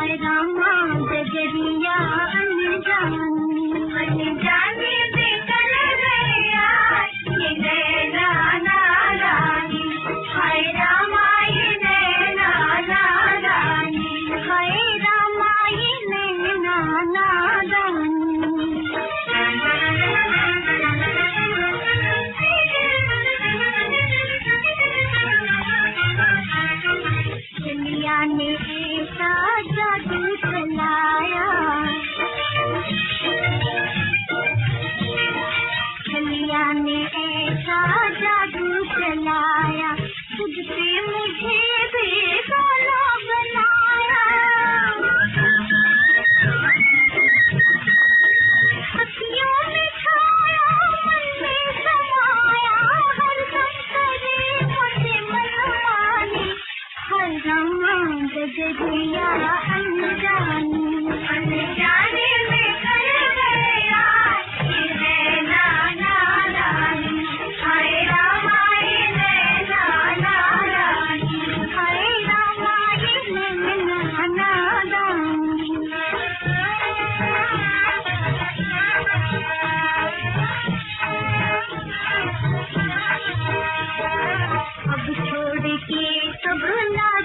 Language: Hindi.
रामा गजरिया अनजानी अनजानी बेकर गया ये नैना नारानी। हाय रामा ये नैना नारानी, हाय रामा ये नैना नारानी। दुनिया ने ऐसा जादू चलाया, दुनिया ने ऐसा जादू चलाया, खुद से मुझे बेगाना बनाया। अखियों में छाया, मन में समाया, हर दम करे मुझे मनमानी। हाय रामा गजरिया अनजानी अनजाने में कर गया ये नैना नारानी। हाय रामा ये नैना नारानी, हाय रामा ये नैना नारानी। अब छोड़ के सब ना